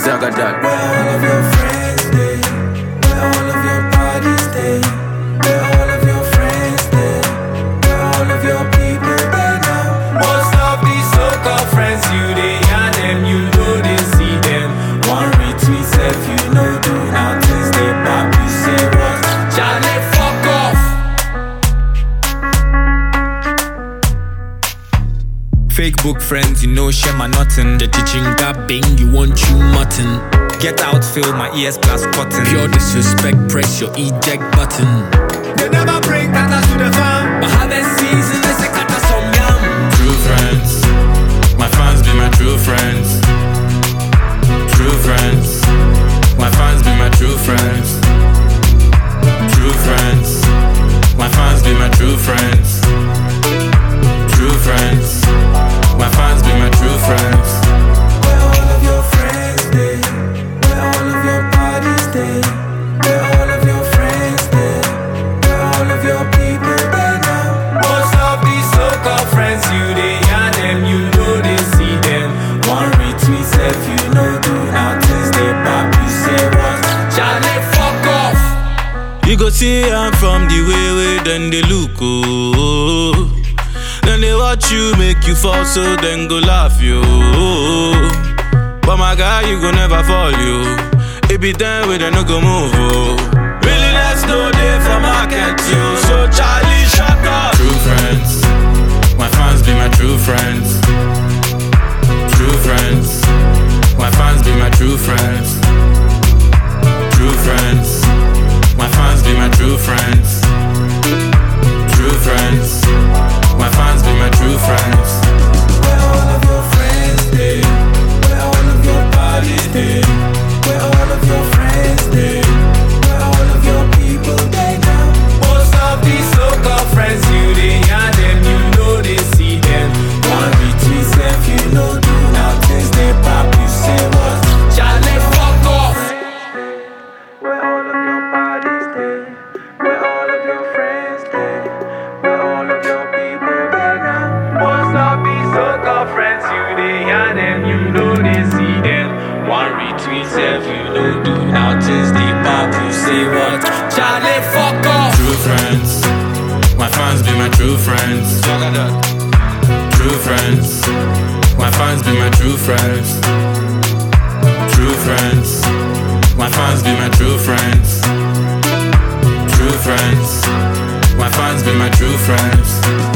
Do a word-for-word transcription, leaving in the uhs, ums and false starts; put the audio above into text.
Zagadad. Where all of your friends stay, where all of your parties stay, where all of your friends stay, where all of your people stay now. Most of these so-called friends you they and them, you know they see them. One retweet self, you know do now things they pop, you say what? Charlie, fuck off. Fake book friends, you know share my nothing. The teaching got bing, you want you mutton. Get out, fill my ears plus cotton. Pure disrespect, press your eject button. They never bring kata to the farm, but harvest season they say kata some yam. True friends, my fans be my true friends. True friends, my fans be my true friends. True friends, my fans be my true friends. True friends, my fans be my true friends. Where all of your friends stay, where all of your parties stay, where all of your friends stay, where all of your people stay now. Most of these so-called friends you they and them, you know they see them. One retweet self, you know do now things they pop, you say what? Charlie, fuck off. You go see I'm from the way way then they look oh. Then they watch you make you fall so then go laugh you. But my guy you go never fall you. It be them where they no go move oh. Really let's no day for market you. So Charlie shut up. True friends, my fans be my true friends. True friends, my fans be my true friends. True friends, my fans be my true friends. True friends, my fans be my true friends. Where all of your friends stay, where all of your parties stay, where all of your friends stay, where all of your people stay now. Most of these so-called friends you they and them, you know they see them. One retweet self, you know do now things they pop, you say what? Charlie, fuck off. Where all of your parties stay, where all of your friends stay, where all of your people stay now. Most of these so-called friends you they and them, you know they see them. One retweet self, you know do now things they pop, you say what? Charlie, fuck off. True friends, my fans be my true friends. True friends, my fans be my true friends. True friends, my fans be my true friends. True friends, my fans be my true friends.